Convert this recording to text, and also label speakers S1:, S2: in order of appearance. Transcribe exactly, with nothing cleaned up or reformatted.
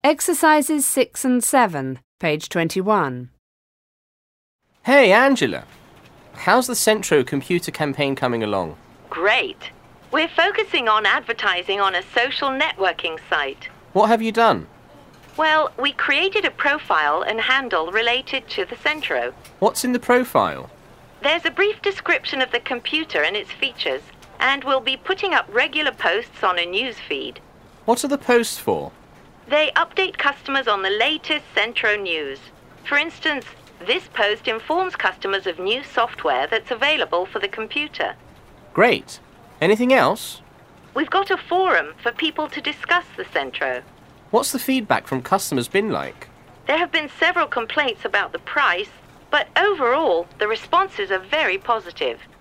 S1: Exercises six and seven, page twenty-one.
S2: Hey, Angela. How's the Centro computer campaign coming along?
S3: Great. We're focusing on advertising on a social networking site.
S2: What have you done?
S3: Well, we created a profile and handle related to the Centro.
S2: What's in the profile?
S3: There's a brief description of the computer and its features, and we'll be putting up regular posts on a news feed.
S2: What are the posts for?
S3: They update customers on the latest Centro news. For instance, this post informs customers of new software that's available for the computer.
S2: Great. Anything else?
S3: We've got a forum for people to discuss the Centro.
S2: What's the feedback from customers been like?
S3: There have been several complaints about the price, but overall, the responses are very positive.